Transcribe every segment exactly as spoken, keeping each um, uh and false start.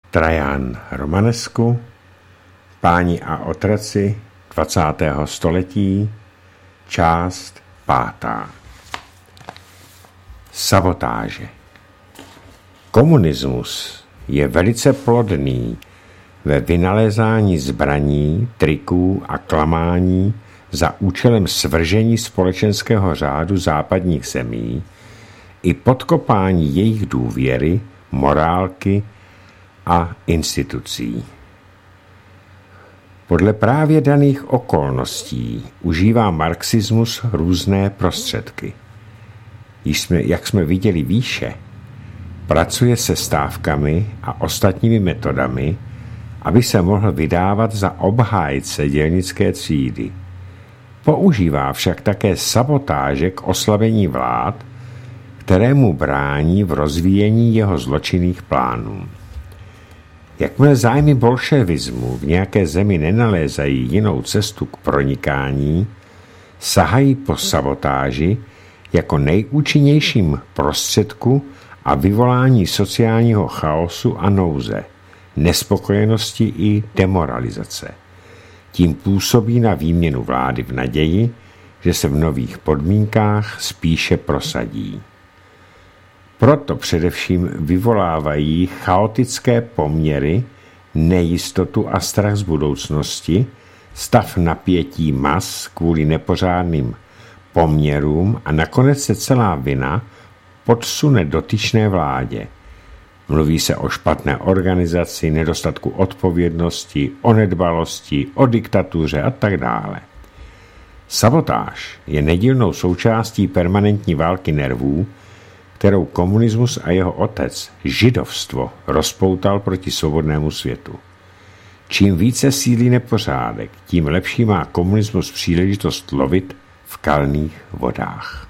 Trajan Romanescu, Páni a otroci dvacátého století, část pátá. Sabotáže. Komunismus je velice plodný ve vynalézání zbraní, triků a klamání za účelem svržení společenského řádu západních zemí i podkopání jejich důvěry, morálky a institucí. Podle právě daných okolností užívá marxismus různé prostředky. Již jsme, jak jsme viděli výše, pracuje se stávkami a ostatními metodami, aby se mohl vydávat za obhájce dělnické třídy. Používá však také sabotáže k oslabení vlád, kterému brání v rozvíjení jeho zločinných plánů. Jakmile zájmy bolševismu v nějaké zemi nenalézají jinou cestu k pronikání, sahají po sabotáži jako nejúčinnějším prostředku a vyvolání sociálního chaosu a nouze, nespokojenosti i demoralizace. Tím působí na výměnu vlády v naději, že se v nových podmínkách spíše prosadí. Proto především vyvolávají chaotické poměry, nejistotu a strach z budoucnosti, stav napětí mas kvůli nepořádným poměrům a nakonec se celá vina podsune dotyčné vládě. Mluví se o špatné organizaci, nedostatku odpovědnosti, o nedbalosti, o diktatuře a tak dále. Sabotáž je nedílnou součástí permanentní války nervů, kterou komunismus a jeho otec, židovstvo, rozpoutal proti svobodnému světu. Čím více sílí nepořádek, tím lepší má komunismus příležitost lovit v kalných vodách.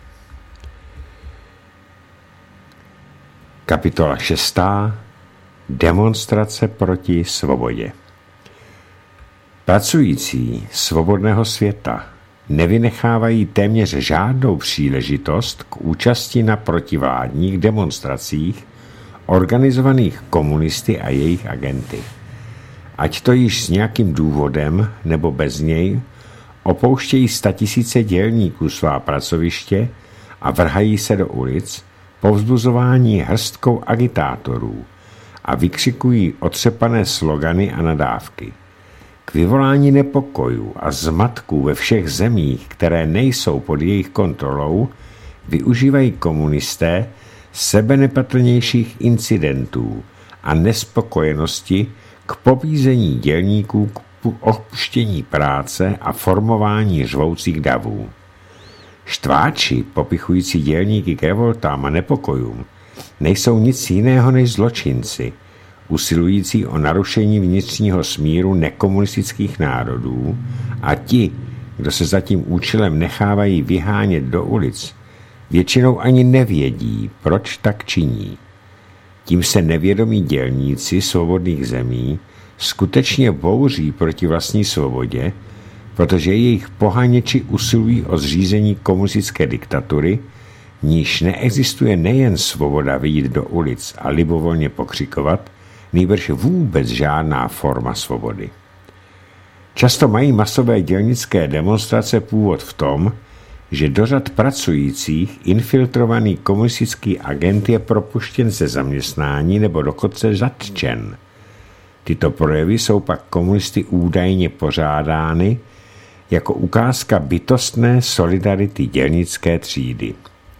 Kapitola šestá. Demonstrace proti svobodě. Pracující svobodného světa nevynechávají téměř žádnou příležitost k účasti na protivládních demonstracích organizovaných komunisty a jejich agenty. Ať to již s nějakým důvodem nebo bez něj, opouštějí statisíce dělníků svá pracoviště a vrhají se do ulic, povzbuzování hrstkou agitátorů a vykřikují otřepané slogany a nadávky. K vyvolání nepokojů a zmatků ve všech zemích, které nejsou pod jejich kontrolou, využívají komunisté sebenepatrnějších incidentů a nespokojenosti k pobízení dělníků k opuštění práce a formování řvoucích davů. Štváči, popichující dělníky k revoltám a nepokojům, nejsou nic jiného než zločinci, usilující o narušení vnitřního smíru nekomunistických národů, a ti, kdo se za tím účelem nechávají vyhánět do ulic, většinou ani nevědí, proč tak činí. Tím se nevědomí dělníci svobodných zemí skutečně bouří proti vlastní svobodě, protože jejich pohaněči usilují o zřízení komunistické diktatury, níž neexistuje nejen svoboda vyjít do ulic a libovolně pokřikovat, nýbrž vůbec žádná forma svobody. Často mají masové dělnické demonstrace původ v tom, že do řad pracujících infiltrovaný komunistický agent je propuštěn ze zaměstnání nebo dokonce zatčen. Tyto projevy jsou pak komunisty údajně pořádány jako ukázka bytostné solidarity dělnické třídy.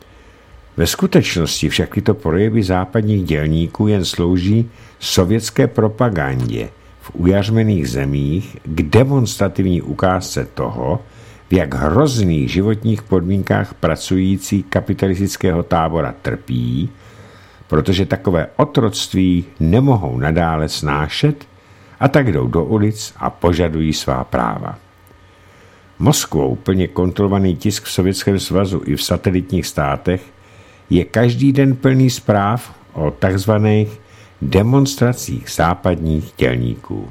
Ve skutečnosti však tyto projevy západních dělníků jen slouží sovětské propagandě v ujařmených zemích k demonstrativní ukázce toho, v jak hrozných životních podmínkách pracující kapitalistického tábora trpí, protože takové otroctví nemohou nadále snášet a tak jdou do ulic a požadují svá práva. Moskvou plně kontrolovaný tisk v Sovětském svazu i v satelitních státech je každý den plný zpráv o takzvaných demonstracích západních dělníků.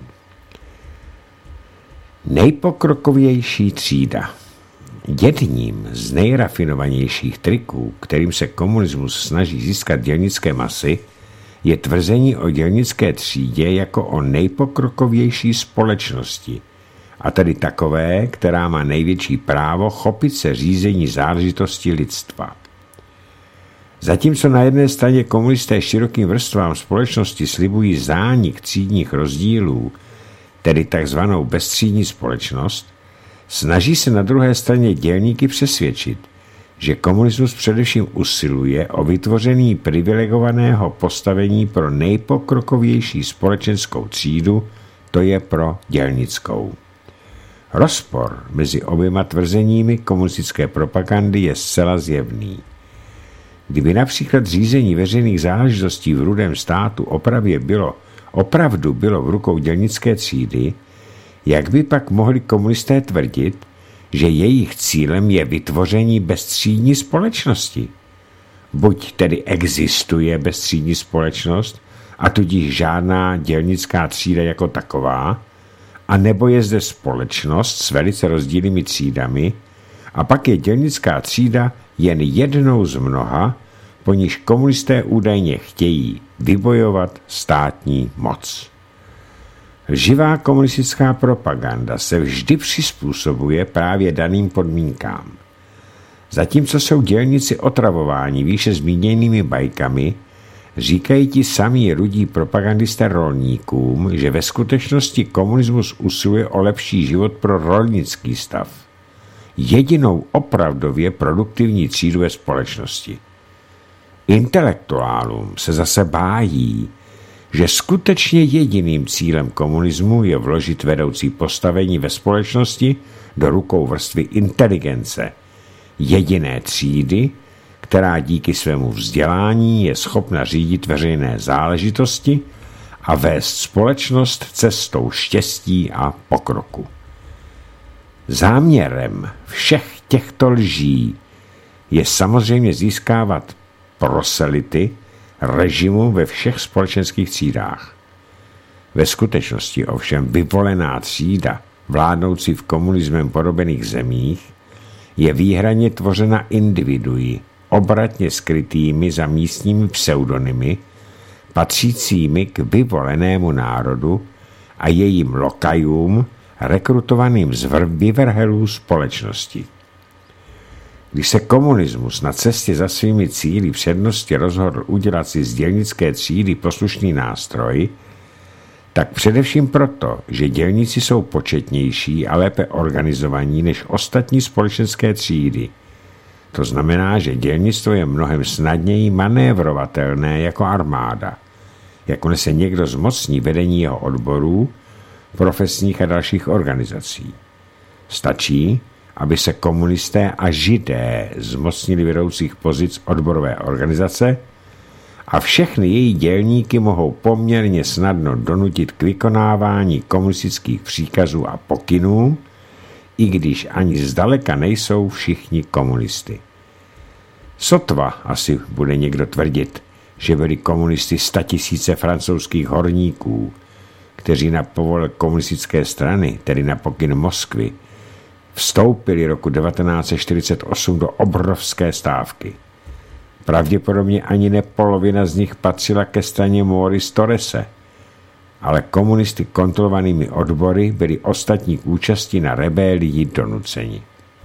Nejpokrokovější třída. Jedním z nejrafinovanějších triků, kterým se komunismus snaží získat dělnické masy, je tvrzení o dělnické třídě jako o nejpokrokovější společnosti, a tedy takové, která má největší právo chopit se řízení záležitosti lidstva. Zatímco na jedné straně komunisté širokým vrstvám společnosti slibují zánik třídních rozdílů, tedy takzvanou beztřídní společnost, snaží se na druhé straně dělníky přesvědčit, že komunismus především usiluje o vytvoření privilegovaného postavení pro nejpokrokovější společenskou třídu, to je pro dělnickou. Rozpor mezi oběma tvrzeními komunistické propagandy je zcela zjevný. Kdyby například řízení veřejných záležitostí v Rudém státu opravě bylo, opravdu bylo v rukou dělnické třídy, jak by pak mohli komunisté tvrdit, že jejich cílem je vytvoření beztřídní společnosti? Buď tedy existuje beztřídní společnost, a tudíž žádná dělnická třída jako taková, a nebo je zde společnost s velice rozdílnými třídami, a pak je dělnická třída jen jednou z mnoha, po níž komunisté údajně chtějí vybojovat státní moc. Lživá komunistická propaganda se vždy přizpůsobuje právě daným podmínkám. Zatímco jsou dělníci otravováni výše zmíněnými bajkami, říkají ti samí rudí propagandisté rolníkům, že ve skutečnosti komunismus usiluje o lepší život pro rolnický stav. Jedinou opravdově produktivní třídu ve společnosti. Intelektuálům se zase bájí, že skutečně jediným cílem komunismu je vložit vedoucí postavení ve společnosti do rukou vrstvy inteligence, jediné třídy, která díky svému vzdělání je schopna řídit veřejné záležitosti a vést společnost cestou štěstí a pokroku. Záměrem všech těchto lží je samozřejmě získávat proselity režimu ve všech společenských třídách. Ve skutečnosti ovšem vyvolená třída, vládnoucí v komunismem podobených zemích, je výhradně tvořena individui, obratně skrytými za místními pseudonymy, patřícími k vyvolenému národu a jejím lokajům, rekrutovaným z vyvrhelů společnosti. Když se komunismus na cestě za svými cíli přednosti rozhodl udělat si z dělnické třídy poslušný nástroj, tak především proto, že dělníci jsou početnější a lépe organizovaní než ostatní společenské třídy. To znamená, že dělnictvo je mnohem snadněji manévrovatelné jako armáda. Jakmile se někdo zmocní vedení jeho odborů, profesních a dalších organizací. Stačí, aby se komunisté a židé zmocnili vedoucích pozic odborové organizace a všechny její dělníky mohou poměrně snadno donutit k vykonávání komunistických příkazů a pokynů, i když ani zdaleka nejsou všichni komunisty. Sotva asi bude někdo tvrdit, že byli komunisty statisíce francouzských horníků, kteří na povol komunistické strany, tedy na pokyn Moskvy, vstoupili roku devatenáct set čtyřicet osm do obrovské stávky. Pravděpodobně ani ne polovina z nich patřila ke straně Maurice Torrese, ale komunisty kontrolovanými odbory byli ostatní k účasti na rebélii donuceni.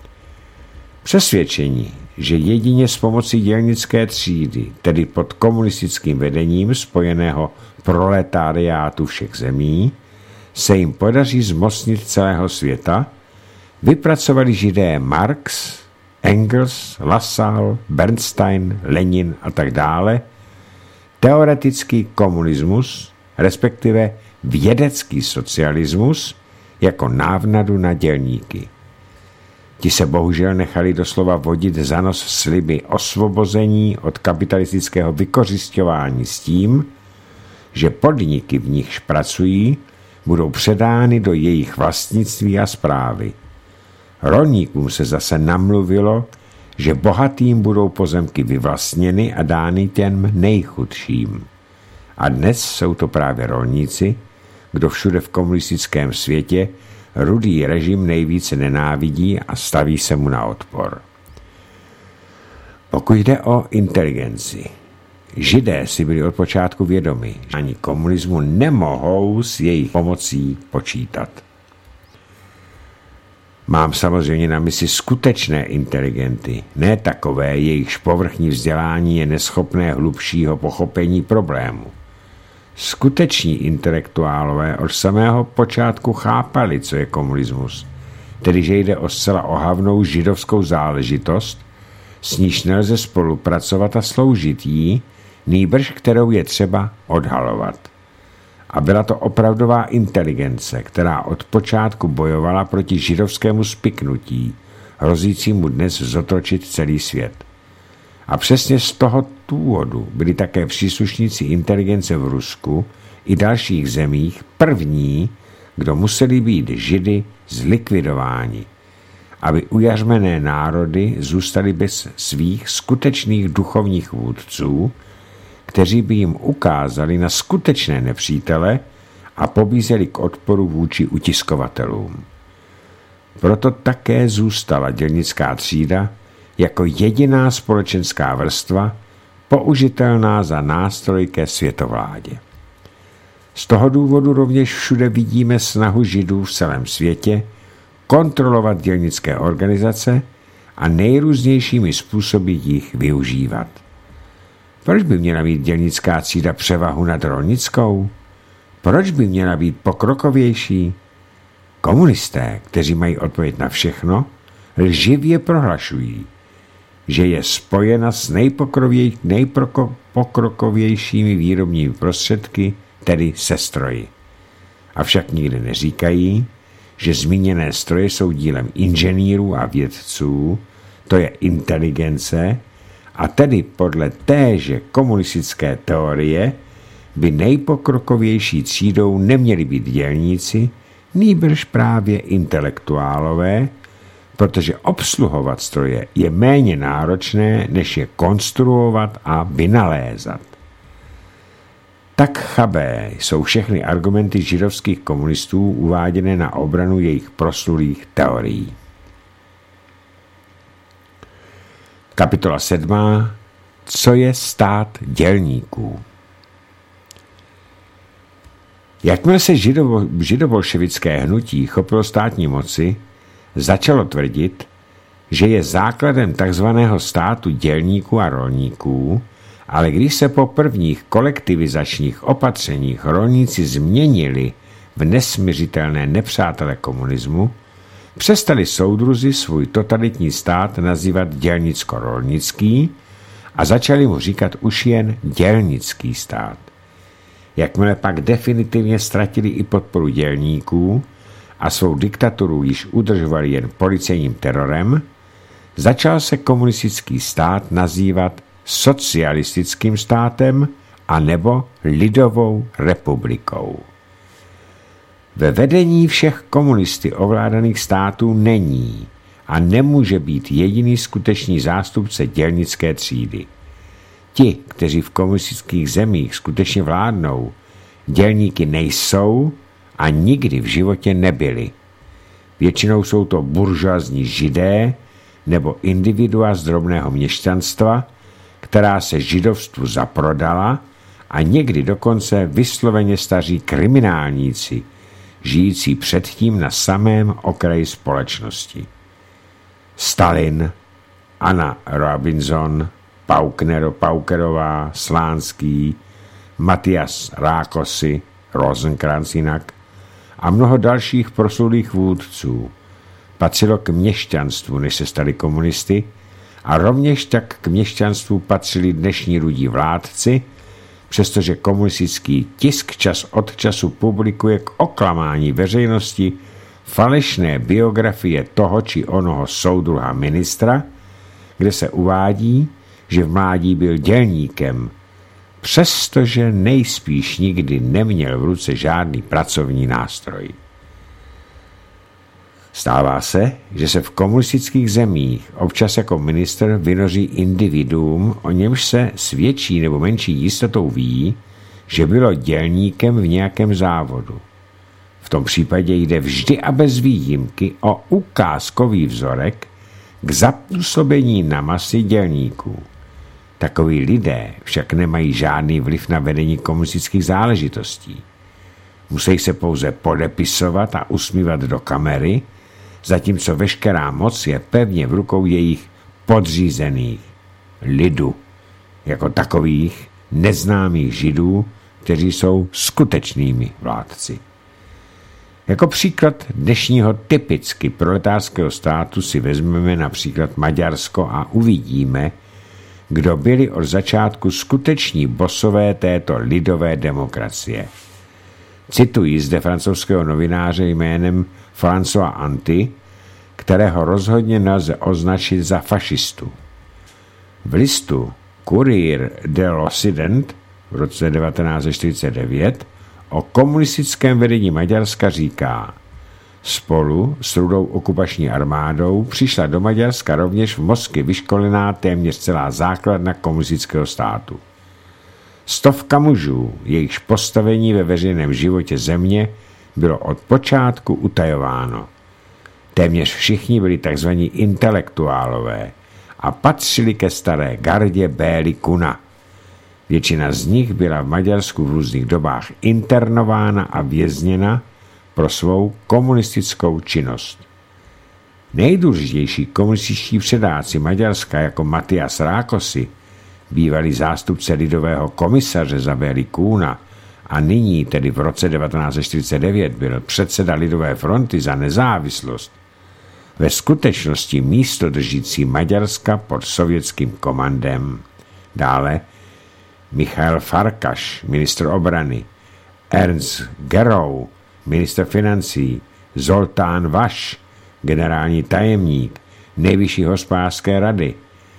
Přesvědčení, že jedině s pomocí dělnické třídy, tedy pod komunistickým vedením spojeného proletariátu všech zemí, se jim podaří zmocnit celého světa, vypracovali židé Marx, Engels, Lassalle, Bernstein, Lenin a tak dále, teoretický komunismus, respektive vědecký socialismus, jako návnadu na dělníky. Ti se bohužel nechali doslova vodit za nos sliby osvobození od kapitalistického vykořisťování s tím, že podniky, v nichž pracují, budou předány do jejich vlastnictví a správy. Rolníkům se zase namluvilo, že bohatým budou pozemky vyvlastněny a dány těm nejchudším. A dnes jsou to právě rolníci, kdo všude v komunistickém světě rudý režim nejvíce nenávidí a staví se mu na odpor. Pokud jde o inteligenci, Židé si byli od počátku vědomi, že ani komunismu nemohou s jejich pomocí počítat. Mám samozřejmě na mysli skutečné inteligenty, ne takové, jejichž povrchní vzdělání je neschopné hlubšího pochopení problému. Skuteční intelektuálové od samého počátku chápali, co je komunismus, tedy že jde o zcela ohavnou židovskou záležitost, s níž nelze spolupracovat a sloužit jí, nýbrž kterou je třeba odhalovat. A byla to opravdová inteligence, která od počátku bojovala proti židovskému spiknutí, hrozícímu dnes zotročit celý svět. A přesně z toho důvodu byli také příslušníci inteligence v Rusku i dalších zemích první, kdo museli být Židy zlikvidováni, aby ujařmené národy zůstaly bez svých skutečných duchovních vůdců, kteří by jim ukázali na skutečné nepřítele a pobízeli k odporu vůči utiskovatelům. Proto také zůstala dělnická třída jako jediná společenská vrstva použitelná za nástroj ke světovládě. Z toho důvodu rovněž všude vidíme snahu Židů v celém světě kontrolovat dělnické organizace a nejrůznějšími způsoby jich využívat. Proč by měla být dělnická třída převahu nad rolnickou? Proč by měla být pokrokovější? Komunisté, kteří mají odpověď na všechno, lživě prohlašují, že je spojena s nejpokrokovějšími výrobními prostředky, tedy se stroji. Avšak nikdy neříkají, že zmíněné stroje jsou dílem inženýrů a vědců, to je inteligence, a tedy podle téže komunistické teorie by nejpokrokovější třídou neměli být dělníci, nýbrž právě intelektuálové, protože obsluhovat stroje je méně náročné, než je konstruovat a vynalézat. Tak chabé jsou všechny argumenty židovských komunistů uváděné na obranu jejich proslulých teorií. Kapitola sedmá. Co je stát dělníků? Jakmile se židovo, židobolševické hnutí chopilo státní moci, začalo tvrdit, že je základem takzvaného státu dělníků a rolníků, ale když se po prvních kolektivizačních opatřeních rolníci změnili v nesmiřitelné nepřátele komunismu, přestali soudruzi svůj totalitní stát nazývat dělnicko-rolnický a začali mu říkat už jen dělnický stát. Jakmile pak definitivně ztratili i podporu dělníků a svou diktaturu již udržovali jen policejním terorem, začal se komunistický stát nazývat socialistickým státem a nebo lidovou republikou. Ve vedení všech komunisty ovládaných států není a nemůže být jediný skutečný zástupce dělnické třídy. Ti, kteří v komunistických zemích skutečně vládnou, dělníky nejsou a nikdy v životě nebyli. Většinou jsou to buržoazní židé nebo individua z drobného měšťanstva, která se židovstvu zaprodala, a někdy dokonce vysloveně staří kriminálníci, žijící předtím na samém okraji společnosti. Stalin, Anna Robinson, Paukner, Paukerová, Slánský, Matias Rákosi, Rosenkrantz jinak a mnoho dalších proslulých vůdců patřilo k měšťanstvu, než se stali komunisty, a rovněž tak k měšťanstvu patřili dnešní rudí vládci, přestože komunistický tisk čas od času publikuje k oklamání veřejnosti falešné biografie toho či onoho soudruha ministra, kde se uvádí, že v mládí byl dělníkem, přestože nejspíš nikdy neměl v ruce žádný pracovní nástroj. Stává se, že se v komunistických zemích občas jako ministr vynoří individuum, o němž se s větší nebo menší jistotou ví, že bylo dělníkem v nějakém závodu. V tom případě jde vždy a bez výjimky o ukázkový vzorek k zapůsobení na masy dělníků. Takoví lidé však nemají žádný vliv na vedení komunistických záležitostí. Musí se pouze podepisovat a usmívat do kamery, zatímco veškerá moc je pevně v rukou jejich podřízených, lidu, jako takových neznámých židů, kteří jsou skutečnými vládci. Jako příklad dnešního typicky proletářského státu si vezmeme například Maďarsko a uvidíme, kdo byli od začátku skuteční bosové této lidové demokracie. Cituji zde francouzského novináře jménem François Anty, kterého rozhodně nelze označit za fašistu. V listu Courrier de l'Occident v roce devatenáct set čtyřicet devět o komunistickém vedení Maďarska říká: spolu s Rudou okupační armádou přišla do Maďarska rovněž v Moskvě vyškolená téměř celá základna komunistického státu. Stovka mužů, jejichž postavení ve veřejném životě země bylo od počátku utajováno. Téměř všichni byli tzv. Intelektuálové a patřili ke staré gardě Béli Kuna. Většina z nich byla v Maďarsku v různých dobách internována a vězněna pro svou komunistickou činnost. Nejdůležitější komunističtí předáci Maďarska jako Matyáš Rákosi, bývalý zástupce lidového komisaře za Béli Kuna a nyní, tedy v roce devatenáct set čtyřicet devět, byl předseda Lidové fronty za nezávislost, ve skutečnosti místo držící Maďarska pod sovětským komandem. Dále Michail Farkas, ministr obrany, Ernst Gerou, ministr financí, Zoltán Vaš, generální tajemník Nejvyšší hospodářské rady,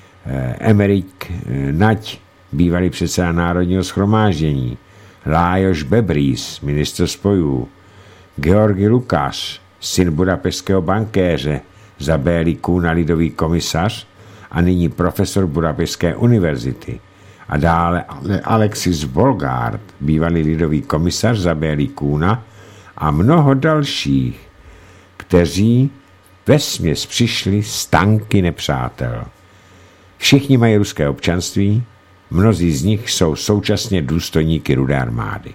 Emerik Nať, bývalý předseda Národního shromáždění, Lájoš Bebrís, ministr spojů, Georgi Lukáš, syn budapešského bankéře, za Béli Kuna lidový komisař a nyní profesor Budapešské univerzity, a dále Alexis Volgard, bývalý lidový komisař za Béli Kuna a mnoho dalších, kteří vesměs přišli z tanky nepřátel. Všichni mají ruské občanství, mnozí z nich jsou současně důstojníky Rudé armády.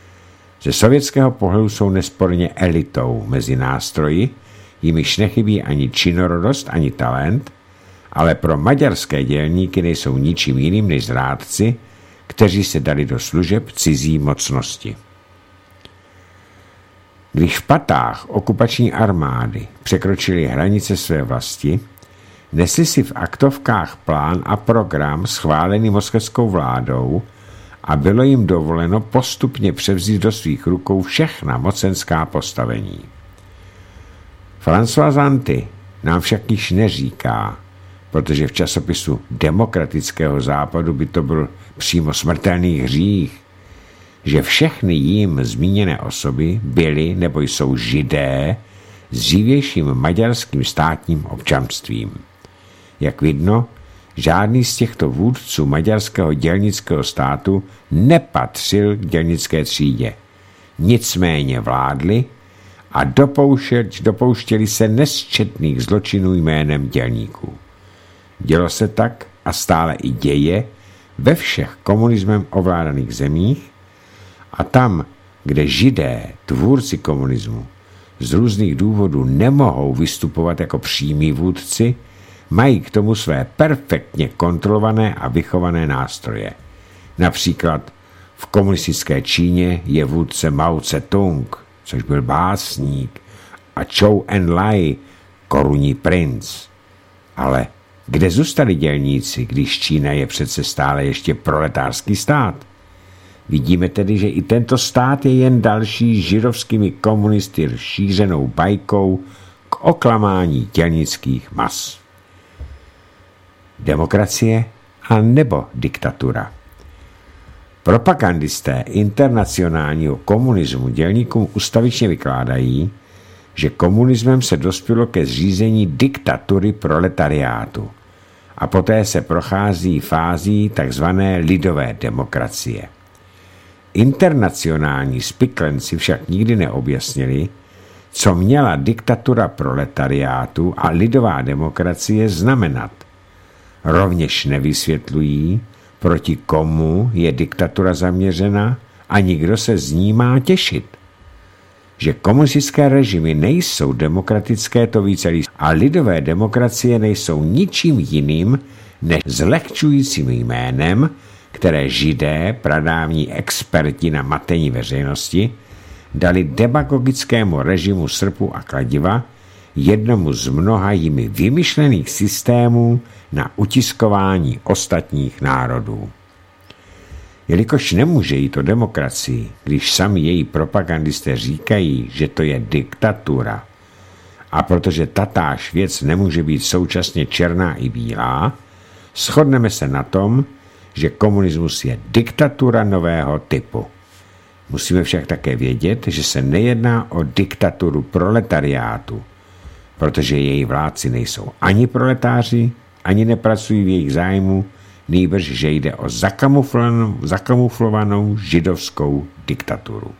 Ze sovětského pohledu jsou nesporně elitou mezi nástroji, jimiž nechybí ani činorodost, ani talent, ale pro maďarské dělníky nejsou ničím jiným než zrádci, kteří se dali do služeb cizí mocnosti. Když v patách okupační armády překročili hranice své vlasti, nesli si v aktovkách plán a program schválený moskevskou vládou a bylo jim dovoleno postupně převzít do svých rukou všechna mocenská postavení. François Anty nám však již neříká, protože v časopisu Demokratického západu by to byl přímo smrtelný hřích, že všechny jím zmíněné osoby byly nebo jsou židé s dřívějším maďarským státním občanstvím. Jak vidno, žádný z těchto vůdců maďarského dělnického státu nepatřil k dělnické třídě. Nicméně vládli a dopouštěli se nesčetných zločinů jménem dělníků. Dělo se tak a stále i děje ve všech komunismem ovládaných zemích a tam, kde židé, tvůrci komunismu, z různých důvodů nemohou vystupovat jako přímí vůdci, mají k tomu své perfektně kontrolované a vychované nástroje. Například v komunistické Číně je vůdce Mao Tse-tung, což byl básník, a Zhou Enlai, korunní princ. Ale kde zůstali dělníci, když Čína je přece stále ještě proletářský stát? Vidíme tedy, že i tento stát je jen další židovskými komunisty šířenou bajkou k oklamání dělnických mas. Demokracie a nebo diktatura. Propagandisté internacionálního komunismu dělníkům ustavičně vykládají, že komunismem se dospělo ke zřízení diktatury proletariátu a poté se prochází fází takzvané lidové demokracie. Internacionální spiklenci však nikdy neobjasnili, co měla diktatura proletariátu a lidová demokracie znamenat. Rovněž nevysvětlují, proti komu je diktatura zaměřena a nikdo se z ní má těšit. Že komunistické režimy nejsou demokratické, to ví celý, a lidové demokracie nejsou ničím jiným než zlehčujícím jménem, které Židé, pradávní experti na matení veřejnosti, dali demagogickému režimu srpu a kladiva, jednomu z mnoha jimi vymyšlených systémů na utiskování ostatních národů. Jelikož nemůže jít o demokracii, když sami její propagandisté říkají, že to je diktatura, a protože tatáž věc nemůže být současně černá i bílá, shodneme se na tom, že komunismus je diktatura nového typu. Musíme však také vědět, že se nejedná o diktaturu proletariátu, protože její vládci nejsou ani proletáři, ani nepracují v jejich zájmu, nýbrž, že jde o zakamuflovanou, zakamuflovanou židovskou diktaturu.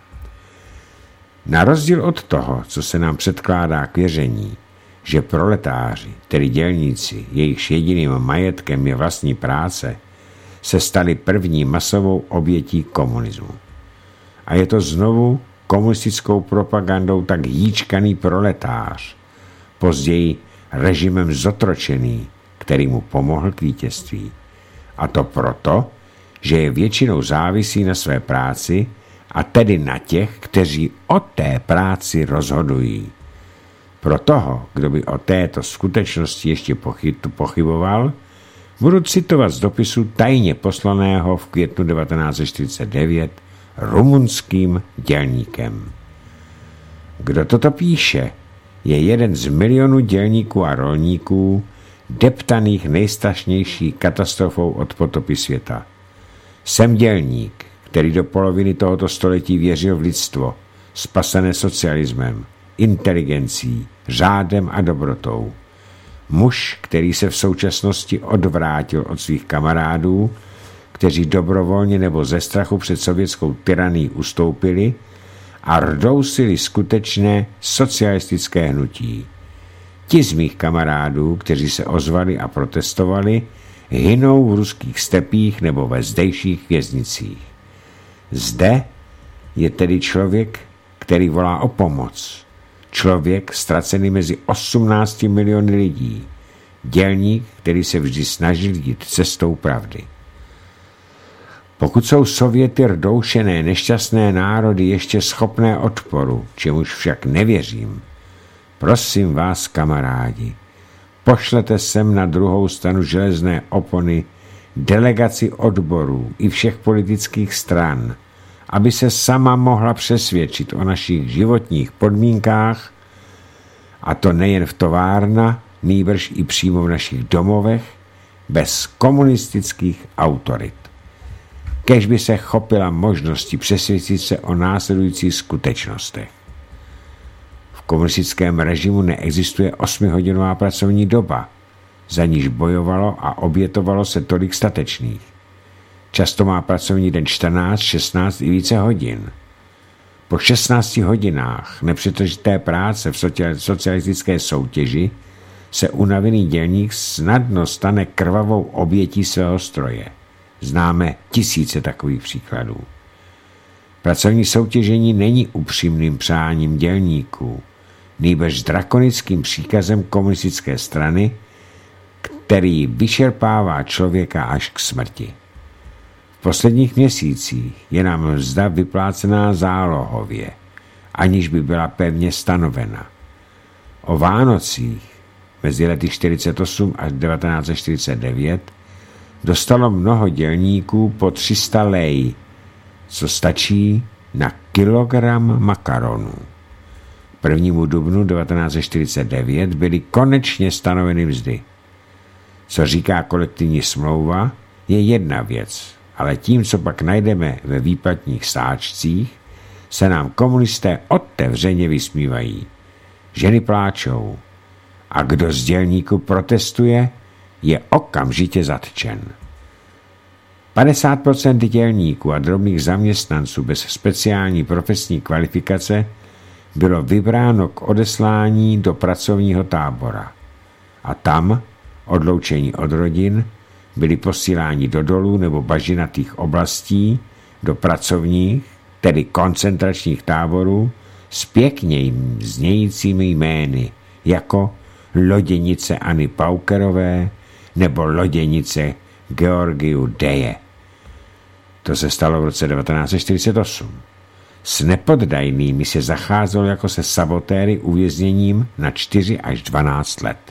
Na rozdíl od toho, co se nám předkládá k věření, že proletáři, tedy dělníci, jejichž jediným majetkem je vlastní práce, se stali první masovou obětí komunismu. A je to znovu komunistickou propagandou tak hýčkaný proletář, později režimem zotročený, který mu pomohl k vítězství. A to proto, že je většinou závisí na své práci a tedy na těch, kteří o té práci rozhodují. Pro toho, kdo by o této skutečnosti ještě pochyboval, budu citovat z dopisu tajně poslaného v květnu devatenáct set čtyřicet devět rumunským dělníkem. Kdo toto píše, je jeden z milionů dělníků a rolníků, deptaných nejstrašnější katastrofou od potopy světa. Jsem dělník, který do poloviny tohoto století věřil v lidstvo, spasené socialismem, inteligencí, řádem a dobrotou. Muž, který se v současnosti odvrátil od svých kamarádů, kteří dobrovolně nebo ze strachu před sovětskou tyranií ustoupili a rdousili skutečné socialistické hnutí. Ti z mých kamarádů, kteří se ozvali a protestovali, hynou v ruských stepích nebo ve zdejších věznicích. Zde je tedy člověk, který volá o pomoc. Člověk ztracený mezi osmnácti miliony lidí. Dělník, který se vždy snažil jít cestou pravdy. Pokud jsou Sověty rdoušené nešťastné národy ještě schopné odporu, čemuž však nevěřím, prosím vás, kamarádi, pošlete sem na druhou stranu železné opony delegaci odborů i všech politických stran, aby se sama mohla přesvědčit o našich životních podmínkách, a to nejen v továrna, nýbrž i přímo v našich domovech, bez komunistických autorit. Kéž by se chopila možnosti přesvědčit se o následujících skutečnostech. V komunistickém režimu neexistuje osmihodinová pracovní doba, za níž bojovalo a obětovalo se tolik statečných. Často má pracovní den čtrnáct, šestnáct i více hodin. Po šestnácti hodinách nepřetržité práce v socialistické soutěži se unavený dělník snadno stane krvavou obětí svého stroje. Známe tisíce takových příkladů. Pracovní soutěžení není upřímným přáním dělníků, nýbrž drakonickým příkazem komunistické strany, který vyčerpává člověka až k smrti. V posledních měsících je nám mzda vyplácená zálohově, aniž by byla pevně stanovena. O Vánocích mezi lety čtyřicet osm až devatenáct set čtyřicet devět dostalo mnoho dělníků po tři sta lei, co stačí na kilogram makaronů. prvnímu dubnu devatenáct set čtyřicet devět byly konečně stanoveny mzdy. Co říká kolektivní smlouva, je jedna věc, ale tím, co pak najdeme ve výplatních sáčcích, se nám komunisté otevřeně vysmívají. Ženy pláčou a kdo z dělníků protestuje, je okamžitě zatčen. padesát procent dělníků a drobných zaměstnanců bez speciální profesní kvalifikace bylo vybráno k odeslání do pracovního tábora. A tam, odloučení od rodin, byli posíláni do dolů nebo bažinatých oblastí, do pracovních, tedy koncentračních táborů, s pěkně znějícími jmény, jako loděnice Anny Paukerové nebo loděnice Georgiu Deje. To se stalo v roce devatenáct set čtyřicet osm. S nepoddajnými se zacházelo jako se sabotéry uvězněním na čtyři až dvanáct let.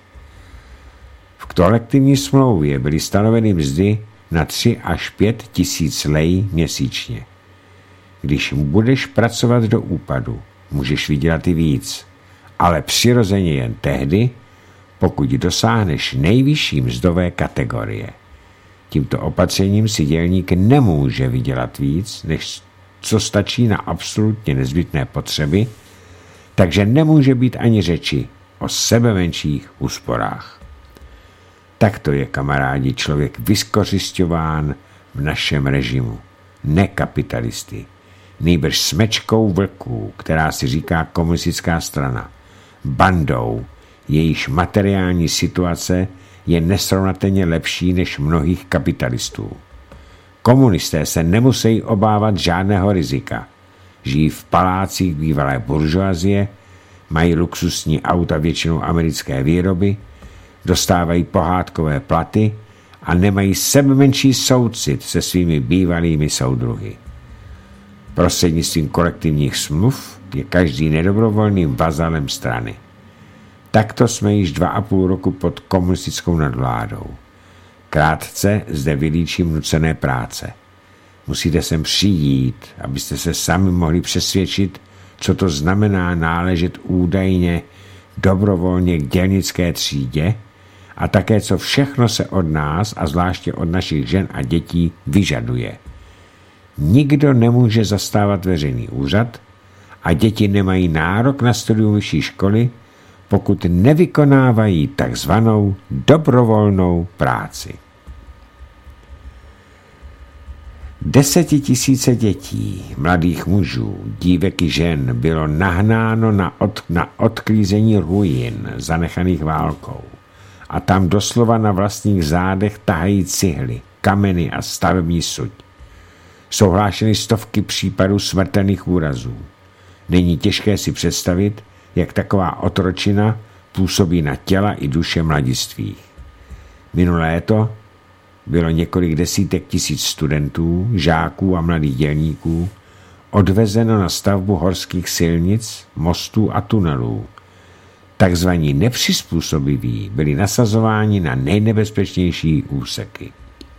V kolektivní smlouvě byly stanoveny mzdy na tři až pět tisíc lei měsíčně. Když budeš pracovat do úpadu, můžeš vydělat i víc, ale přirozeně jen tehdy, pokud dosáhneš nejvyšší mzdové kategorie. Tímto opatřením si dělník nemůže vydělat víc, než co stačí na absolutně nezbytné potřeby, takže nemůže být ani řeči o sebemenších úsporách. Takto je, kamarádi, člověk vyskořisťován v našem režimu, ne kapitalisty, nýbrž smečkou vlků, která si říká komunistická strana, bandou, jejíž materiální situace je nesrovnatelně lepší než mnohých kapitalistů. Komunisté se nemusí obávat žádného rizika. Žijí v palácích bývalé buržoazie, mají luxusní auta většinou americké výroby, dostávají pohádkové platy a nemají sebemenší soucit se svými bývalými soudruhy. Prostřednictvím kolektivních smluv je každý nedobrovolným vazalem strany. Takto jsme již dva a půl roku pod komunistickou nadvládou. Krátce zde vylíčím nucené práce. Musíte sem přijít, abyste se sami mohli přesvědčit, co to znamená náležet údajně dobrovolně k dělnické třídě a také co všechno se od nás a zvláště od našich žen a dětí vyžaduje. Nikdo nemůže zastávat veřejný úřad a děti nemají nárok na studium vyšší školy, pokud nevykonávají takzvanou dobrovolnou práci. Desetitisíce dětí, mladých mužů, dívek i žen bylo nahnáno na, od, na odklízení ruin zanechaných válkou a tam doslova na vlastních zádech tahají cihly, kameny a stavební suď. Jsou hlášeny stovky případů smrtelných úrazů. Není těžké si představit, jak taková otročina působí na těla i duše mladistvých. Minulé léto bylo několik desítek tisíc studentů, žáků a mladých dělníků odvezeno na stavbu horských silnic, mostů a tunelů. Takzvaní nepřizpůsobiví byli nasazováni na nejnebezpečnější úseky.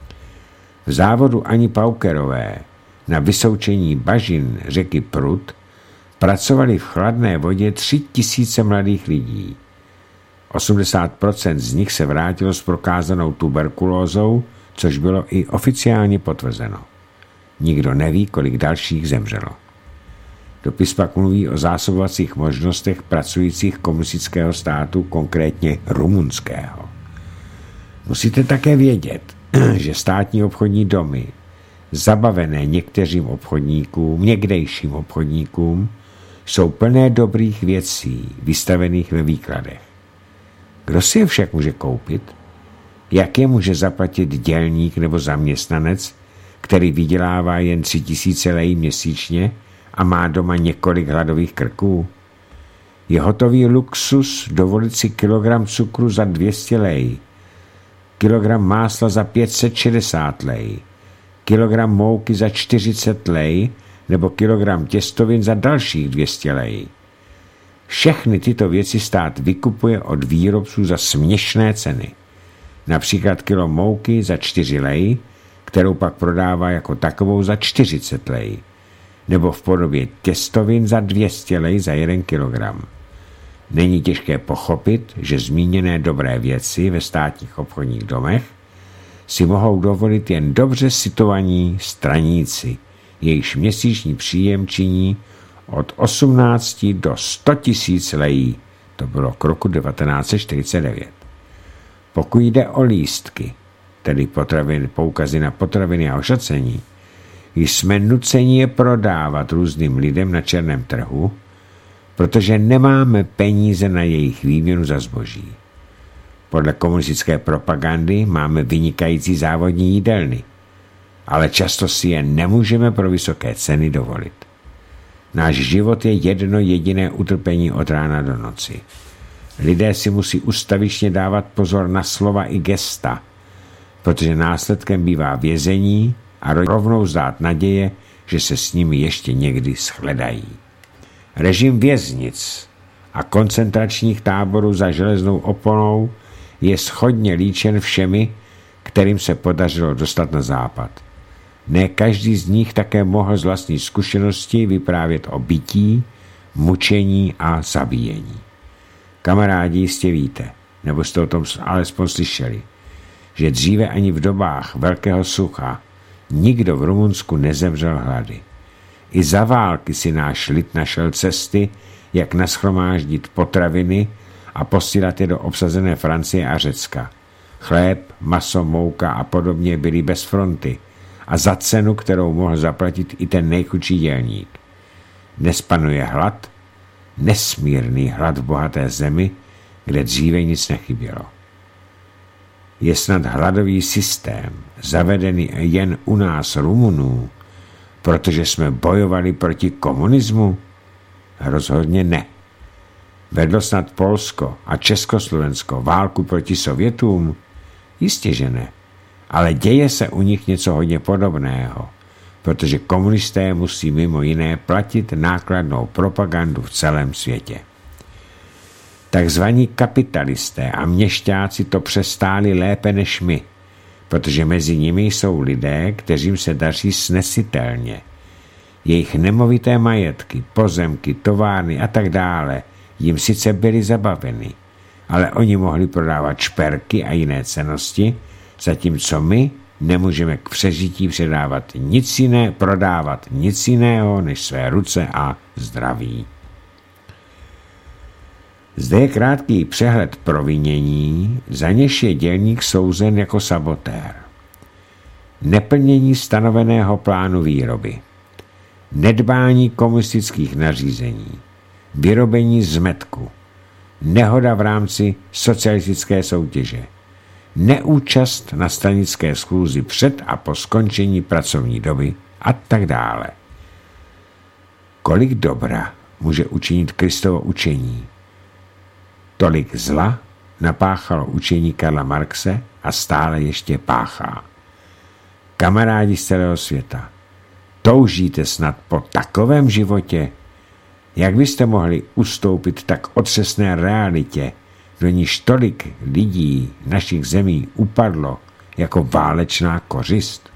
V závodu Ani Paukerové na vysoučení bažin řeky Prut pracovali v chladné vodě tři tisíce mladých lidí. osmdesát procent z nich se vrátilo s prokázanou tuberkulózou, což bylo i oficiálně potvrzeno. Nikdo neví, kolik dalších zemřelo. Dopis pak mluví o zásobovacích možnostech pracujících komunistického státu, konkrétně rumunského. Musíte také vědět, že státní obchodní domy, zabavené některým obchodníkům, někdejším obchodníkům, jsou plné dobrých věcí, vystavených ve výkladech. Kdo si je však může koupit? Jak je může zaplatit dělník nebo zaměstnanec, který vydělává jen tři tisíce lei měsíčně a má doma několik hladových krků? Je hotový luxus dovolit si kilogram cukru za dvě stě lei, kilogram másla za pět set šedesát lei, kilogram mouky za čtyřicet lei nebo kilogram těstovin za dalších dvě stě lei. Všechny tyto věci stát vykupuje od výrobců za směšné ceny. Například kilo mouky za čtyři lei, kterou pak prodává jako takovou za čtyřicet lei, nebo v podobě těstovin za dvě stě lei za jeden kilogram. Není těžké pochopit, že zmíněné dobré věci ve státních obchodních domech si mohou dovolit jen dobře situovaní straníci, jejichž měsíční příjem činí od osmnácti do sto tisíc lejí. To bylo k roku devatenáct set čtyřicet devět. Pokud jde o lístky, tedy potraviny, poukazy na potraviny a ošacení, jsme nuceni je prodávat různým lidem na černém trhu, protože nemáme peníze na jejich výměnu za zboží. Podle komunistické propagandy máme vynikající závodní jídelny, ale často si je nemůžeme pro vysoké ceny dovolit. Náš život je jedno jediné utrpení od rána do noci. Lidé si musí ustavičně dávat pozor na slova i gesta, protože následkem bývá vězení a rovnou zdát naděje, že se s nimi ještě někdy shledají. Režim věznic a koncentračních táborů za železnou oponou je shodně líčen všemi, kterým se podařilo dostat na západ. Ne každý z nich také mohl z vlastní zkušenosti vyprávět o bytí, mučení a zabíjení. Kamarádi, jistě víte, nebo jste o tom alespoň slyšeli, že dříve ani v dobách velkého sucha nikdo v Rumunsku nezemřel hlady. I za války si náš lid našel cesty, jak nashromáždit potraviny a posílat je do obsazené Francie a Řecka. Chléb, maso, mouka a podobně byly bez fronty a za cenu, kterou mohl zaplatit i ten nejchudší dělník. Dnes panuje hlad, nesmírný hlad v bohaté zemi, kde dříve nic nechybělo. Je snad hladový systém zavedený jen u nás Rumunů, protože jsme bojovali proti komunismu? Rozhodně ne. Vedlo snad Polsko a Československo válku proti Sovětům? Jistě, že ne. Ale děje se u nich něco hodně podobného, protože komunisté musí mimo jiné platit nákladnou propagandu v celém světě. Takzvaní kapitalisté a měšťáci to přestáli lépe než my, protože mezi nimi jsou lidé, kteřím se daří snesitelně. Jejich nemovité majetky, pozemky, továrny a tak dále jim sice byly zabaveny, ale oni mohli prodávat šperky a jiné cennosti, zatímco my nemůžeme k přežití předávat nic jiné, prodávat nic jiného než své ruce a zdraví. Zde je krátký přehled provinění, za něž je dělník souzen jako sabotér. Neplnění stanoveného plánu výroby, nedbání komunistických nařízení, vyrobení zmetku, nehoda v rámci socialistické soutěže, neúčast na stranické schůzi před a po skončení pracovní doby a tak dále. Kolik dobra může učinit Kristovo učení? Tolik zla napáchalo učení Karla Marxe a stále ještě páchá. Kamarádi z celého světa, toužíte snad po takovém životě? Jak byste mohli ustoupit tak otřesné realitě, do níž tolik lidí našich zemí upadlo jako válečná kořist?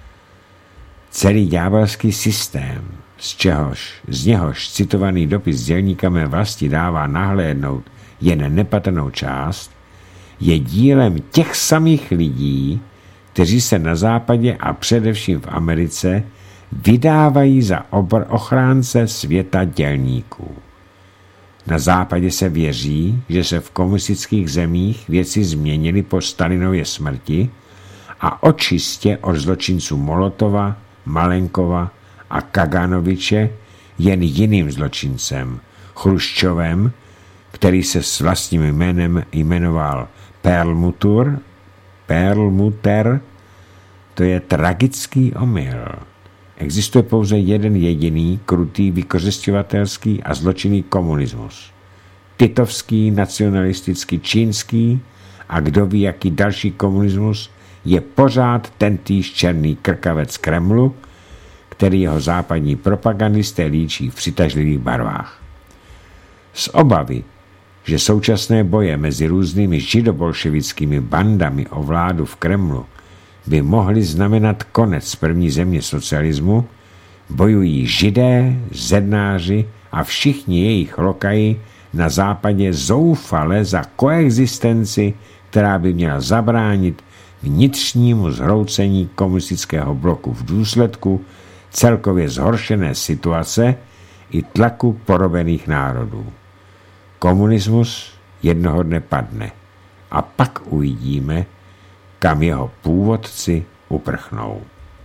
Celý ďábelský systém, z čehož, z něhož citovaný dopis dělníka mé vlasti dává nahlédnout jen nepatrnou část, je dílem těch samých lidí, kteří se na západě a především v Americe vydávají za ochránce světa dělníků. Na západě se věří, že se v komunistických zemích věci změnily po Stalinově smrti a očistě od zločinců Molotova, Malenkova a Kaganoviče jen jiným zločincem, Chruščovem, který se s vlastním jménem jmenoval Perlmutter. Perlmutter, to je tragický omyl. Existuje pouze jeden jediný, krutý, vykořisťovatelský a zločinný komunismus. Titovský, nacionalistický, čínský a kdo ví, jaký další komunismus je pořád tentýž černý krkavec Kremlu, který jeho západní propagandisté líčí v přitažlivých barvách. Z obavy, že současné boje mezi různými židobolševickými bandami o vládu v Kremlu by mohly znamenat konec první země socialismu, bojují židé, zednáři a všichni jejich lokaji na západě zoufale za koexistenci, která by měla zabránit vnitřnímu zhroucení komunistického bloku v důsledku celkově zhoršené situace i tlaku porobených národů. Komunismus jednoho dne padne a pak uvidíme, kam jeho původci uprchnou.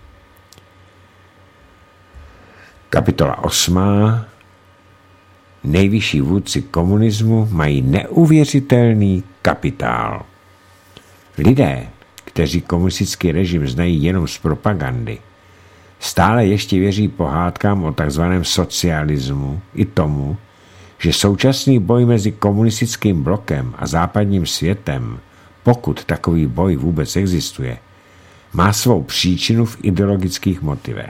Kapitola osmá. Nejvyšší vůdci komunismu mají neuvěřitelný kapitál. Lidé, kteří komunistický režim znají jenom z propagandy, stále ještě věří pohádkám o takzvaném socialismu i tomu, že současný boj mezi komunistickým blokem a západním světem, pokud takový boj vůbec existuje, má svou příčinu v ideologických motivech.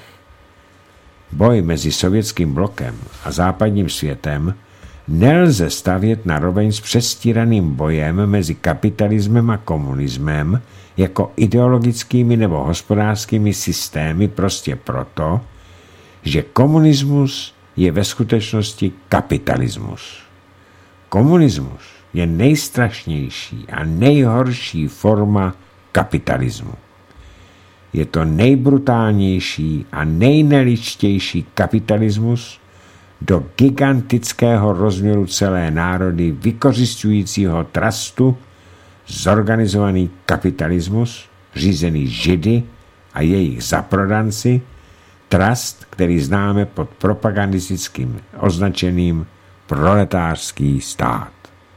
Boj mezi sovětským blokem a západním světem nelze stavět na roveň s přestíraným bojem mezi kapitalismem a komunismem jako ideologickými nebo hospodářskými systémy prostě proto, že komunismus je ve skutečnosti kapitalismus. Komunismus je nejstrašnější a nejhorší forma kapitalismu. Je to nejbrutálnější a nejneličtější kapitalismus do gigantického rozměru celé národy vykořisťujícího trustu zorganizovaný kapitalismus, řízený Židy a jejich zaprodanci, trust, který známe pod propagandistickým označením proletářský stát.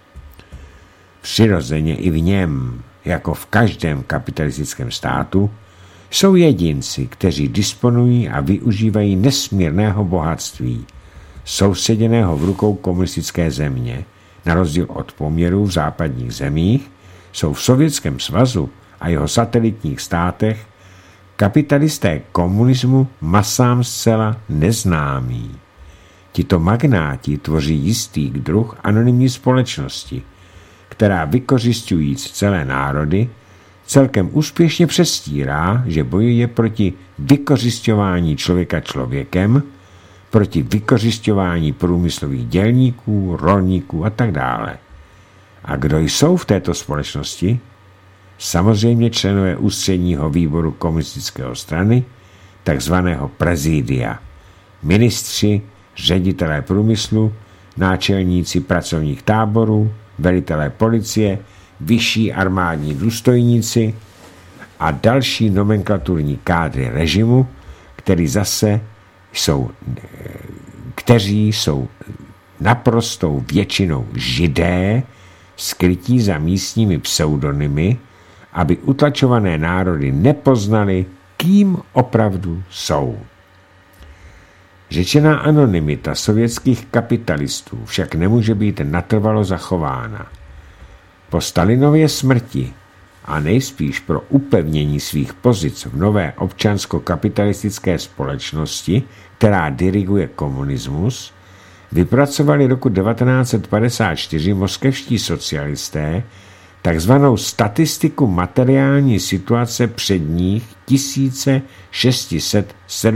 Přirozeně i v něm, jako v každém kapitalistickém státu, jsou jedinci, kteří disponují a využívají nesmírného bohatství, soustředěného v rukou komunistické země, na rozdíl od poměrů v západních zemích, jsou v Sovětském svazu a jeho satelitních státech kapitalisté komunismu masám zcela neznámí. Tito magnáti tvoří jistý druh anonymní společnosti, která vykořisťujíc celé národy celkem úspěšně přestírá, že bojuje proti vykořisťování člověka člověkem, proti vykořisťování průmyslových dělníků, rolníků a tak dále. A kdo jsou v této společnosti? Samozřejmě členové ústředního výboru komunistického strany, takzvaného prezidia, ministři, ředitelé průmyslu, náčelníci pracovních táborů, velitelé policie, vyšší armádní důstojníci a další nomenklaturní kádry režimu, který zase jsou, kteří jsou naprostou většinou Židé, skrytí za místními pseudonymy, aby utlačované národy nepoznali, kým opravdu jsou. Řečená anonymita sovětských kapitalistů však nemůže být natrvalo zachována. Po Stalinově smrti a nejspíš pro upevnění svých pozic v nové občansko-kapitalistické společnosti, která diriguje komunismus, vypracovali roku devatenáct set padesát čtyři moskevští socialisté takzvanou statistiku materiální situace předních tisíc šest set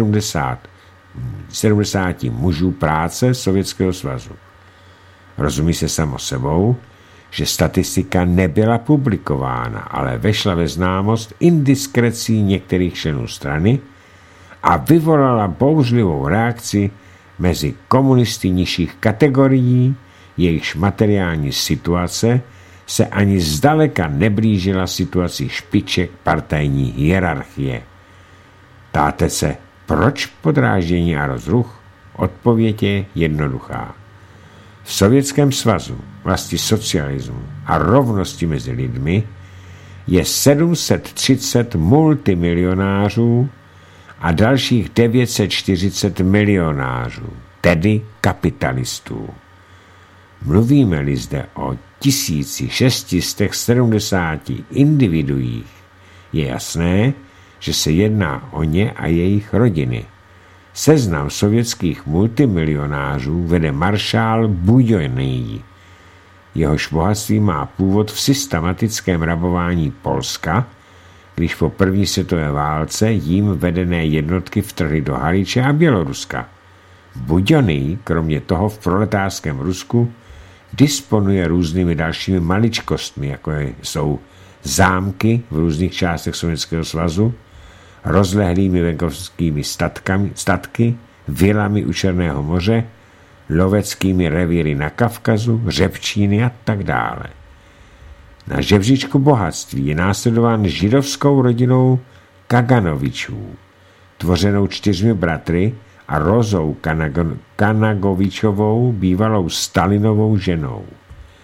sedmdesát mužů práce Sovětského svazu. Rozumí se samo sebou, že statistika nebyla publikována, ale vešla ve známost indiskrecí některých členů strany a vyvolala bouřlivou reakci mezi komunisty nižších kategorií, jejichž materiální situace se ani zdaleka neblížila situaci špiček partajní hierarchie. Ptáte se, proč podráždění a rozruch? Odpověď je jednoduchá. V Sovětském svazu, vlasti socialismu a rovnosti mezi lidmi je sedm set třicet multimilionářů a dalších devět set čtyřicet milionářů, tedy kapitalistů. Mluvíme-li zde o tisíci šesti stech sedmdesáti individuích, je jasné, že se jedná o ně a jejich rodiny. Seznam sovětských multimilionářů vede maršál Budějný. Jehož bohatství má původ v systematickém rabování Polska, když po první světové válce jím vedené jednotky vtrhly do Haliče a Běloruska. Budějný, kromě toho v proletářském Rusku, disponuje různými dalšími maličkostmi, jako jsou zámky v různých částech Sovětského svazu, rozlehlými venkovskými statkami, statky, vilami u Černého moře, loveckými revíry na Kavkazu, Řepčíny a tak dále. Na žebříčku bohatství je následován židovskou rodinou Kaganovičů, tvořenou čtyřmi bratry a Rozou Kanagovičovou, bývalou Stalinovou ženou.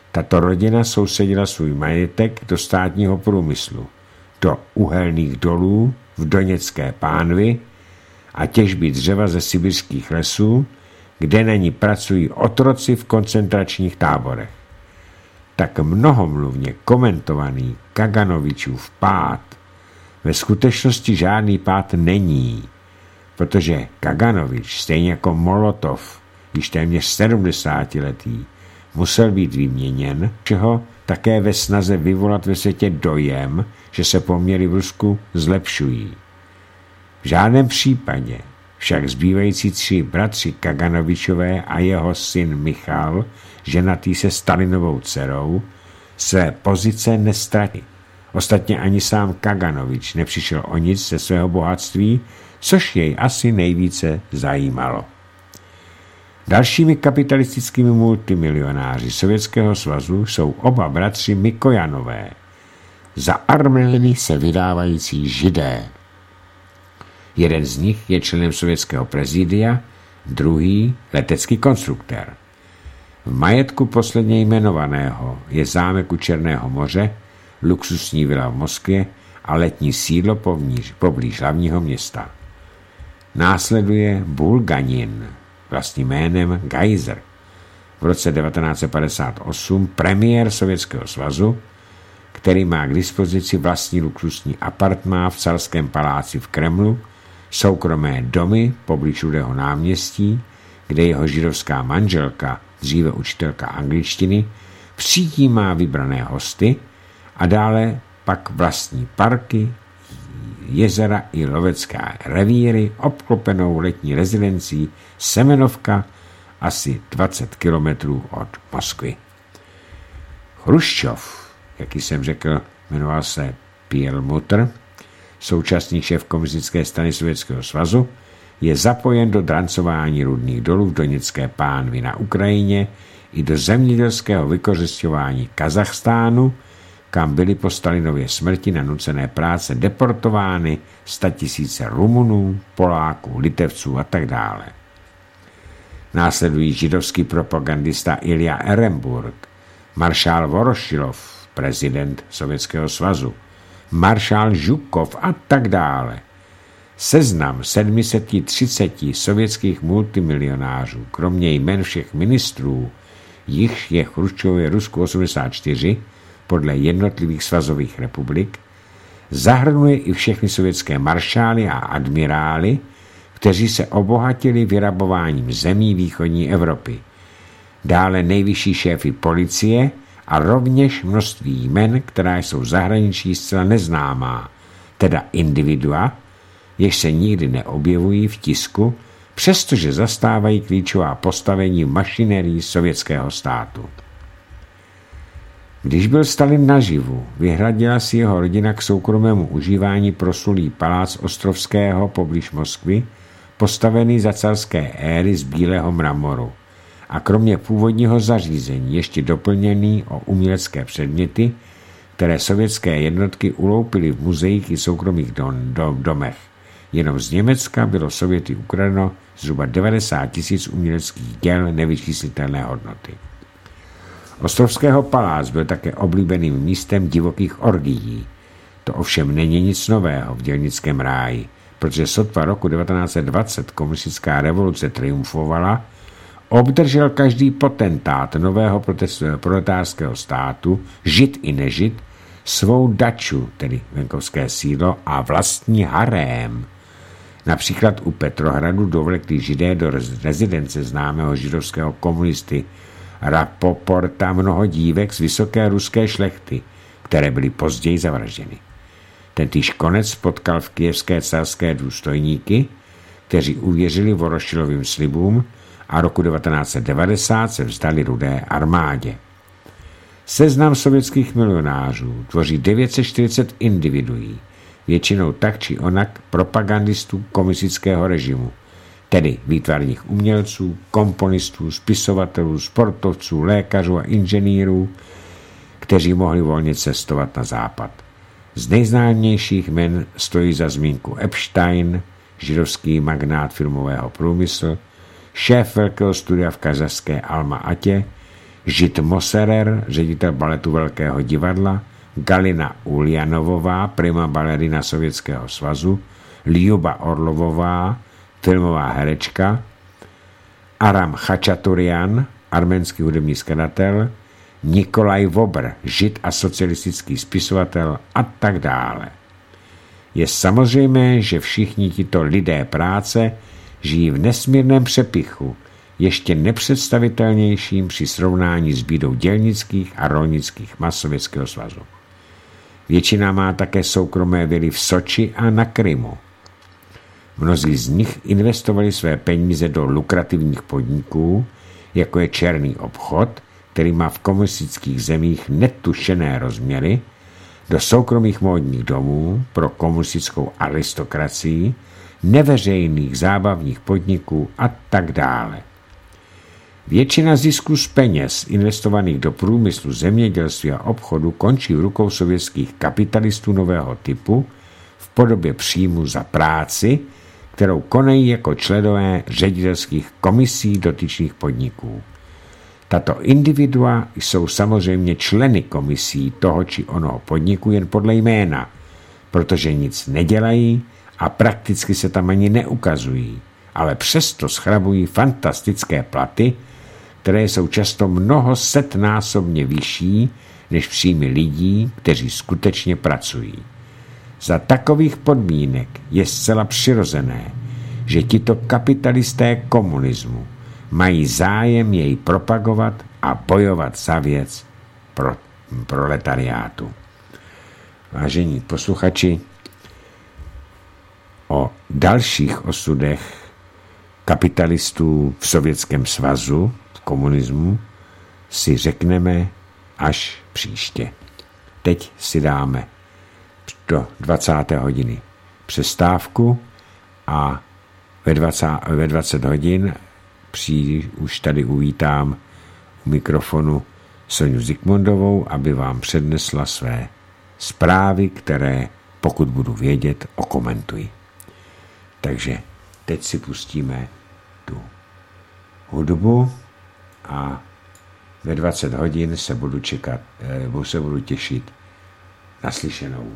Tato rodina sousedila svůj majetek do státního průmyslu, do uhelných dolů v Doněcké pánvi a těžby dřeva ze sibirských lesů, kde na ní pracují otroci v koncentračních táborech. Tak mnohomluvně komentovaný Kaganovičův pád ve skutečnosti žádný pád není, protože Kaganovič, stejně jako Molotov, již téměř sedmdesátiletý, musel být vyměněn, čeho také ve snaze vyvolat ve světě dojem, že se poměry v Rusku zlepšují. V žádném případě však zbývající tři bratři Kaganovičové a jeho syn Michal, ženatý se Stalinovou dcerou, své pozice nestratí. Ostatně ani sám Kaganovič nepřišel o nic ze svého bohatství, což jej asi nejvíce zajímalo. Dalšími kapitalistickými multimilionáři Sovětského svazu jsou oba bratři Mikojanové, za Armény se vydávající Židé. Jeden z nich je členem sovětského prezidia, druhý letecký konstruktér. V majetku posledně jmenovaného je zámek u Černého moře, luxusní vila v Moskvě a letní sídlo povníž, poblíž hlavního města. Následuje Bulganin, vlastním jménem Geiser, v roce devatenáct set padesát osm premiér Sovětského svazu, který má k dispozici vlastní luxusní apartmá v Carském paláci v Kremlu, soukromé domy poblíž Rudého náměstí, kde jeho židovská manželka, dříve učitelka angličtiny, přijímá vybrané hosty a dále pak vlastní parky, jezera i lovecké revíry obklopenou letní rezidencí Semenovka asi dvacet kilometrů od Moskvy. Chruščov, jak jsem řekl, jmenoval se Perlmutter, současný šéf komunistické strany Sovětského svazu, je zapojen do drancování rudných dolů v Doněcké pánvi na Ukrajině i do zemědělského vykořisťování Kazachstánu, kam byly po Stalinově smrti na nucené práce deportovány statisíce Rumunů, Poláků, Litevců a tak dále. Následují židovský propagandista Ilja Ehrenburg, maršál Vorošilov, prezident Sovětského svazu, maršál Žukov a tak dále. Seznam sedm set třicet sovětských multimilionářů, kromě jmen všech ministrů, jichž je Chruščově Rusku osmdesát čtyři, podle jednotlivých svazových republik, zahrnuje i všechny sovětské maršály a admirály, kteří se obohatili vyrabováním zemí východní Evropy. Dále nejvyšší šéfy policie a rovněž množství jmen, která jsou v zahraničí zcela neznámá, teda individua, jež se nikdy neobjevují v tisku, přestože zastávají klíčová postavení v mašinerii sovětského státu. Když byl Stalin naživu, vyhradila si jeho rodina k soukromému užívání proslulý palác Ostrovského poblíž Moskvy, postavený za carské éry z bílého mramoru a kromě původního zařízení ještě doplněný o umělecké předměty, které sovětské jednotky uloupily v muzeích i soukromých dom, dom, domech. Jenom z Německa bylo Sověty ukradeno zhruba devadesát tisíc uměleckých děl nevyčíslitelné hodnoty. Ostrovského palác byl také oblíbeným místem divokých orgií. To ovšem není nic nového v dělnickém ráji, protože sotva roku devatenáct set dvacet komunistická revoluce triumfovala, obdržel každý potentát nového proletářského státu, žid i nežid, svou daču, tedy venkovské sídlo, a vlastní harém. Například u Petrohradu dovlekli židé do rezidence známého židovského komunisty Rapoporta mnoho dívek z vysoké ruské šlechty, které byly později zavražděny. Tentýž konec potkal v kyjevské carské důstojníky, kteří uvěřili Vorošilovým slibům a roku devatenáct set devadesát se vzdali Rudé armádě. Seznam sovětských milionářů tvoří devět set čtyřicet individuí, většinou tak či onak propagandistů komunistického režimu, tedy výtvarných umělců, komponistů, spisovatelů, sportovců, lékařů a inženýrů, kteří mohli volně cestovat na západ. Z nejznámějších jmen stojí za zmínku Epstein, židovský magnát filmového průmyslu, šéf velkého studia v kazašské Alma Atě, Žid Moserer, ředitel baletu Velkého divadla, Galina Uljanovová, prima balerina Sovětského svazu, Ljuba Orlovová, filmová herečka, Aram Chačaturian, arménský hudební skladatel, Nikolaj Vobr, žid a socialistický spisovatel a tak dále. Je samozřejmé, že všichni tito lidé práce žijí v nesmírném přepichu, ještě nepředstavitelnějším při srovnání s bídou dělnických a rolnických mas Sovětského svazu. Většina má také soukromé vily v Soči a na Krymu. Mnozí z nich investovali své peníze do lukrativních podniků, jako je černý obchod, který má v komunistických zemích netušené rozměry, do soukromých módních domů pro komunistickou aristokracii, neveřejných zábavních podniků a tak dále. Většina zisků z peněz investovaných do průmyslu, zemědělství a obchodu končí v rukou sovětských kapitalistů nového typu v podobě příjmu za práci, kterou konají jako členové ředitelských komisí dotyčných podniků. Tato individua jsou samozřejmě členy komisí toho či onoho podniku jen podle jména, protože nic nedělají a prakticky se tam ani neukazují, ale přesto schrabují fantastické platy, které jsou často mnoho setnásobně vyšší než příjmy lidí, kteří skutečně pracují. Za takových podmínek je zcela přirozené, že tito kapitalisté komunismu mají zájem jej propagovat a bojovat za věc pro proletariátu. Vážení posluchači, o dalších osudech kapitalistů v Sovětském svazu, v komunismu, si řekneme až příště. Teď si dáme do dvacáté hodiny přestávku a ve dvacet, ve dvacet hodin přijde, už tady uvítám u mikrofonu Soňu Zikmundovou, aby vám přednesla své zprávy, které, pokud budu vědět, okomentuji. Takže teď si pustíme tu hudbu a ve dvacet hodin se budu čekat, nebo se budu těšit na slyšenou.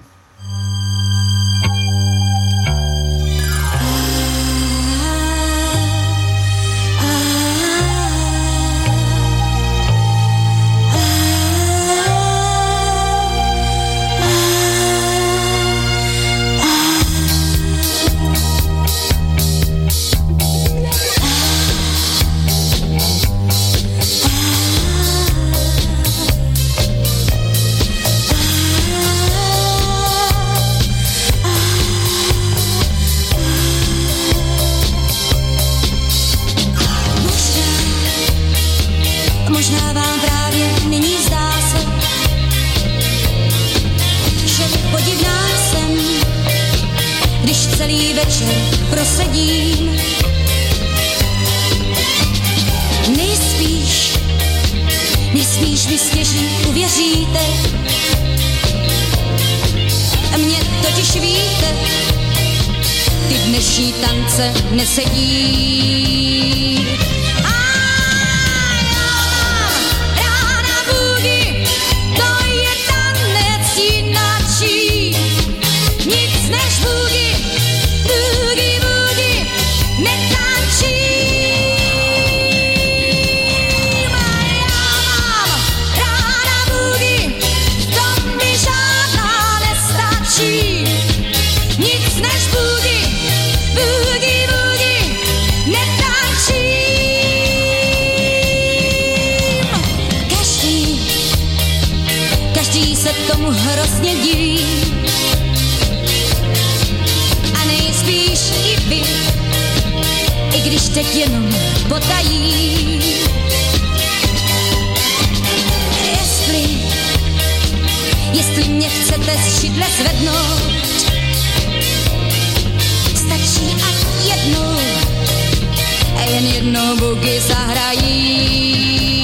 Nesedí. A já mám ráda boogie, to je tanec jinačí. Nic než boogie, boogie, boogie, netančím. A já mám ráda boogie, to mi žádná nestačí. Nic než boogie, boogie, boogie, netančím. Každý, každý se tomu hrozně diví. A nejspíš i vy, i když teď jenom potají. Jestli, jestli mě chcete z židle zvednout, stačí ať jednou, jen jednou bugy zahrají.